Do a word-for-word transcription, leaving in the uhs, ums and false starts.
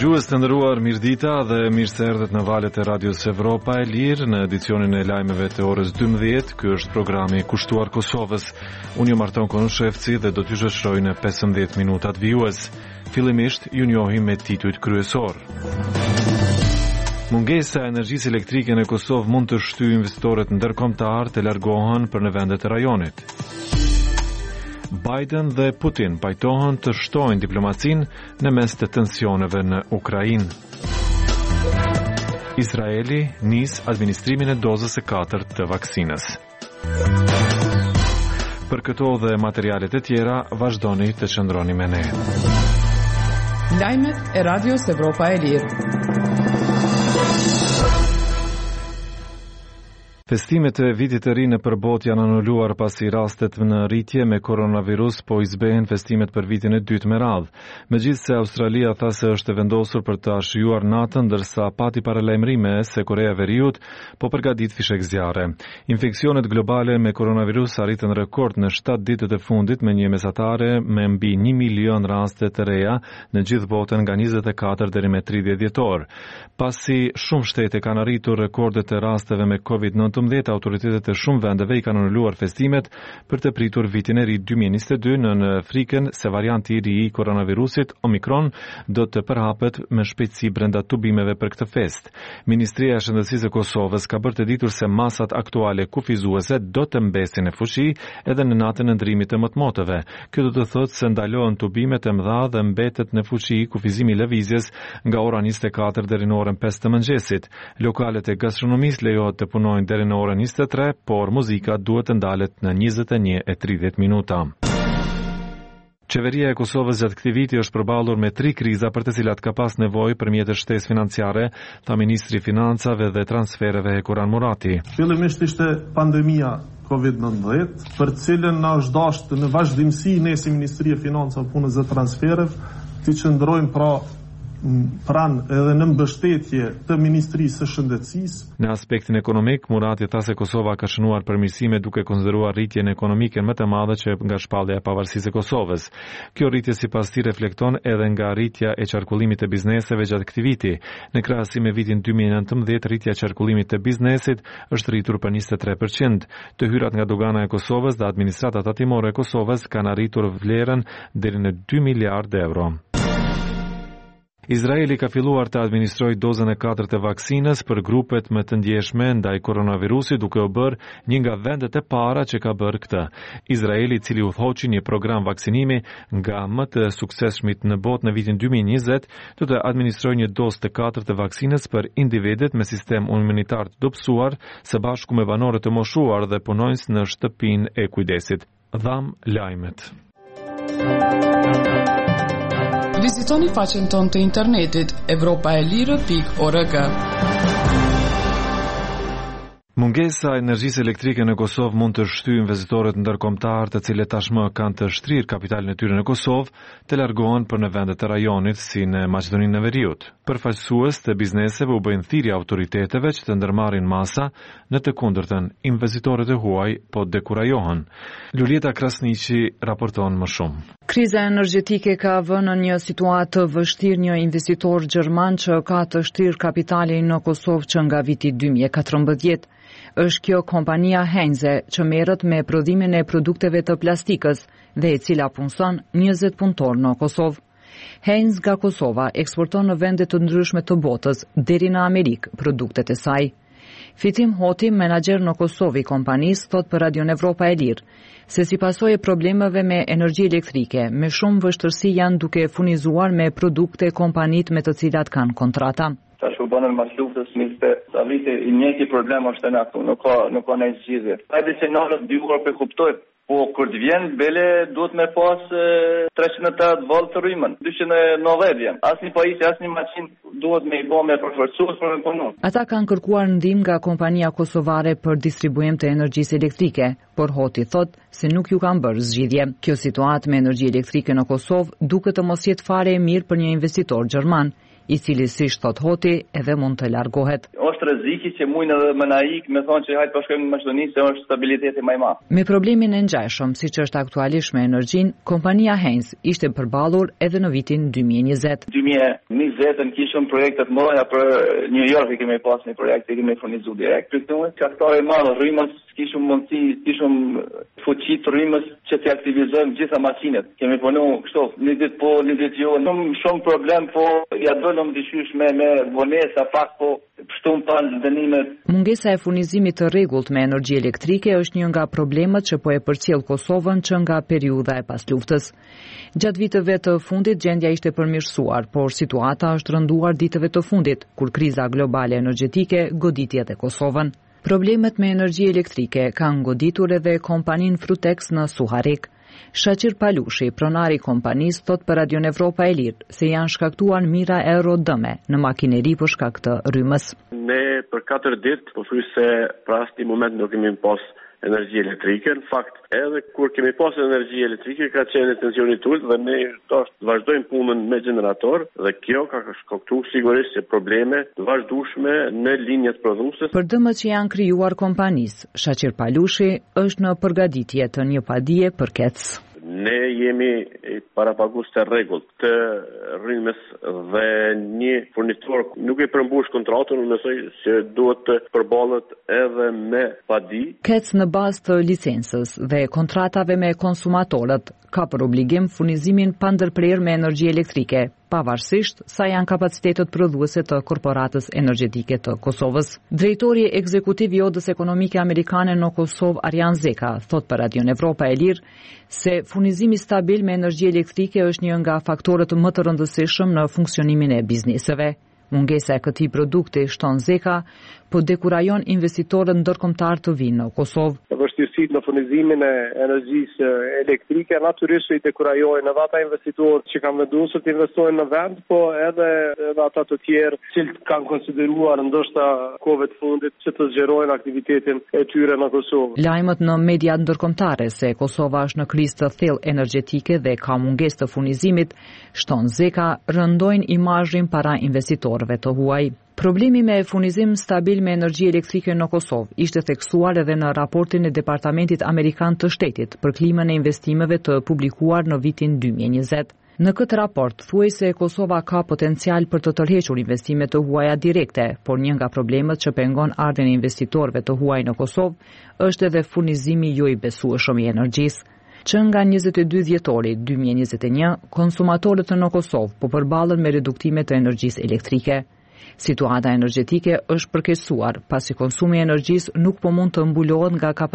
Dëgjues të nderuar, mirëdita dhe mirë se erdhët në valët e Radios Evropa e Lirë në edicionin e lajmeve të orës dymbëdhjetë. Ky është programi kushtuar Kosovës. Unë jam Arton Konushevci dhe do t'ju shoqëroj në pesëmbëdhjetë minutat vijues. Fillimisht ju njohim me titujt kryesor. Mungesa e energjisë elektrike në Kosovë mund të shtyjë investitorët ndërkombëtar të largohen për në vendet e rajonit. Biden dhe Putin pajtohen të shtojnë diplomacinë në mes të tensioneve në Ukrainë. Izraeli nis administrimin e dozës së katërt të vaksinës. Për këto dhe materialet e tjera, vazhdoni të qëndroni me ne. Lajmet e Radios Evropa e Lirë. Festimet e vitit të ri në përbot janë anuluar pasi rastet në rritje me koronavirus po izbehen festimet për vitin e dytë me radhë. Megjithse Australia tha se është vendosur për të shijuar natën, ndërsa pati paralajmërime se Korea e Veriut po përgatit fishek zjarre. Infeksionet globale me koronavirus arritën rekord në shtatë ditët e fundit me një mesatare me mbi një milion raste të reja në gjithë botën nga njëzet e katër deri me tridhjetë dhjetor. Pasi shumë shtete kanë arritur rekordet e rasteve me covid nëntëmbëdhjetë, autoritetet e shumë vendeve i kanë anuluar festimet për të pritur vitin e ri dy mijë e njëzet e dy në frikën se varianti i ri i koronavirusit Omikron do të përhapet me shpejtësi brenda tubimeve për këtë fest. Ministria e Shëndetësisë e Kosovës ka bërë të ditur se masat aktuale kufizuese do të mbesin në fuqi edhe në natën e ndrimit të mëtmotëve. Kjo do të thotë se ndalohen tubimet e mëdha dhe mbetet në fuqi kufizimi i lëvizjes nga ora njëzet e katër deri në orën pesë të mëngjesit. Lokalet e gastronomisë lejohet të punojnë deri në orën njëzet e tre, por muzika duhet të ndalet në njëzet e një e tridhjetë minuta. Qeveria e Kosovës gjatë këtij viti është përballur me tri kriza për të cilat ka pas nevojë përmjet të shtesë financiare, tha ministri i Financave dhe Transfereve Kuran Murati. Fillimisht ishte pandemia covid nëntëmbëdhjetë, për cilën na është dashur në vazhdimsi ne si Ministri e Financave, Punës dhe Transfereve të qëndrojmë pra pranë edhe në mbështetje të Ministrisë së Shëndetësisë. Në aspektin ekonomik, Murati tha se Kosova ka shënuar përmirësime duke konsideruar rritjen ekonomike më të madhe që nga shpallja e pavarësisë e Kosovës. Kjo rritje sipas tij reflekton edhe nga rritja e qarkullimit të bizneseve gjatë këtij viti. Në krahasim me vitin dy mijë e nëntëmbëdhjetë, rritja e qarkullimit të biznesit është rritur për njëzet e tre përqind. Të hyrat nga dogana e Kosovës dhe administrata tatimore e Kosovës kanë arritur vlerën deri në dy miliardë euro. Izraeli ka filluar të administrojë dozën e katërt të vaksinës për grupet më të ndjeshme ndaj koronavirusit, duke u bërë një nga vendet e para që ka bërë këtë. Izraeli, i cili udhëhoqi një program vaksinimi nga më të suksesshmit në botë në vitin dy mijë e njëzet, do të administrojë një dozë të katërt të vaksinës për individet me sistem imunitar të dobësuar, së bashku me banorët të moshuar dhe punonjës në shtëpinë e kujdesit. Dham lajmet. Vizitoni faqen tonë të internetit evropa e lirë pikë org. Mungesa e energjisë elektrike në Kosovë mund të shtyjë investitorët ndërkombëtar të cilët tashmë kanë të shtrirë kapitalin e tyre në Kosovë të largohen për në vendet të rajonit si në Maqedoninë e Veriut. Përfaqësues të bizneseve u bëjnë thirrje autoriteteve që të ndërmarrin masa, në të kundërtën investitorët e huaj po dekurajohen. Lulieta Krasniqi raporton më shumë. Kriza energjetike ka vënë në një situatë të vështirë një investitor gjerman që ka të shtrirë kapitalin në Kosovë që nga viti dy mijë e katërmbëdhjetë. Është kjo kompania Heinze që merret me prodhimin e produkteve të plastikës dhe e cila punson njëzet punëtor në Kosovë. Heinz nga Kosova eksporton në vende të ndryshme të botës deri në Amerikë produktet e saj. Fitim Hoti, menaxher në Kosovë i kompanisë, thot për Radion Evropa e Lirë se si pasojë e problemeve me energji elektrike, me shumë vështirësi janë duke furnizuar me produkte kompanit me të cilat kanë kontrata. Tash u banën mas luftës nisë sa vite i njëjti problem është në këtu, nuk ka nuk ka ndonjë zgjidhje. Hajde se nalët dy uar për kuptoj, po kur të vjen bele duhet me pas treqind e tetëdhjetë volt të rrymën, dyqind e nëntëdhjetë vjen. Asnjë pajisje, asnjë makinë duhet me i bë me përforcues për me punu. Ata kanë kërkuar ndihmë nga kompania kosovare për distribuim të energjisë elektrike, por Hoti thot se nuk ju kanë bërë zgjidhje. Kjo situatë me energji elektrike në Kosovë duket të mos jetë fare e mirë për një investitor gjerman, i cili si thot Hoti edhe mund të largohet. Është rrezik që mund edhe më na ik, me thonë që hajtë po shkojmë në Maqedoni se është stabiliteti më i madh. Me problemin e ngjashëm, siç është aktualisht me energjinë, kompania Heinz ishte përballur edhe në vitin dy mijë e njëzet. dy mijë e njëzet kishëm projekte të mëdha për New York, i kemi pas një projekt që kemi furnizuar direkt. Këtu çfarë e madh rrymës, kishëm mundësi, kishëm fuqi të rrymës që të aktivizojmë gjitha makinat. Kemi punuar kështu, një ditë po, një ditë jo, shumë shumë problem, po ja dolëm dyqysh me me vonesa pak, po shtum pan dënimet. Mungesa e furnizimit të rregullt me energji elektrike është një nga problemet që po e përcjell Kosovën që nga periudha e pas luftës. Gjatë viteve të fundit gjendja ishte përmirësuar, por situata është rënduar ditëve të fundit, kur kriza globale energjetike goditi edhe Kosovën. Problemet me energji elektrike kanë goditur edhe kompaninë Frutex në Suharik. Shaqir Palushi, pronari i kompanisë, thot për Radion Evropa e Lirë se janë shkaktuar mijëra euro dëme në makineri për shkak të rrymës. Ne për katër ditë, po thuaj se pra asnjë moment nuk kemi pas energji elektrike. Në fakt, edhe kur kemi pas energji elektrike ka qenë tensioni i ulët dhe ne tash vazhdojmë punën me generator dhe kjo ka shkaktuar sigurisht probleme të vazhdueshme në linjat prodhuese. Për dëmët që janë krijuar kompanisë, Shaqir Palushi është në përgatitje të një padije për Kec. Ne jemi parapagues të rregullt të rrymës dhe një furnitor nuk e përmbush kontratën, unë mendoj se duhet të përballet edhe me padi. Kec në bazë të licencës dhe kontratave me konsumatorët ka për obligim furnizimin pa ndërprerje me energji elektrike, pavarësisht sa janë kapacitetet prodhuese të Korporatës Energjetike të Kosovës. Drejtori ekzekutiv i Odës Ekonomike Amerikane në Kosovë, Arjan Zeka, thot për Radion Evropa e Lirë se furnizimi stabil me energji elektrike është një nga faktorët më të rëndësishëm në funksionimin e bizneseve. Mungesa e këtij produkti, shton Zeka, po dekurajon investitorët ndërkombëtar të vinë në Kosovë. Vështirësitë në furnizimin e energjisë elektrike natyrisht i dekurajojnë edhe ata investitorë që kanë vendosur të investojnë në vend, po edhe, edhe ata të tjerë që kanë konsideruar ndoshta kohëve të fundit që të zgjerojnë aktivitetin e tyre në Kosovë. Lajmet në media ndërkombëtare se Kosova është në krizë të thellë energjetike dhe ka mungesë të furnizimit, shton Zeka, rëndojnë imazhin para investitorëve të huaj. Problemi me furnizim stabil me energji elektrike në Kosovë ishte theksuar edhe në raportin e Departamentit Amerikan të Shtetit për klimën e investimeve të publikuar në vitin dy mijë e njëzet. Në këtë raport thuaj se Kosova ka potencial për të tërhequr investime të huaja direkte, por një nga problemet që pengon ardhen e investitorëve të huaj në Kosovë është edhe furnizimi jo i besueshëm i energjisë. Që nga njëzet e dy dhjetori dy mijë e njëzet e një, konsumatorët në Kosovë po përballen me reduktime të energjisë elektrike. Situata energjetike është përkeqësuar pasi konsumi i energjisë nuk po mund të mbulohet nga kapaciteti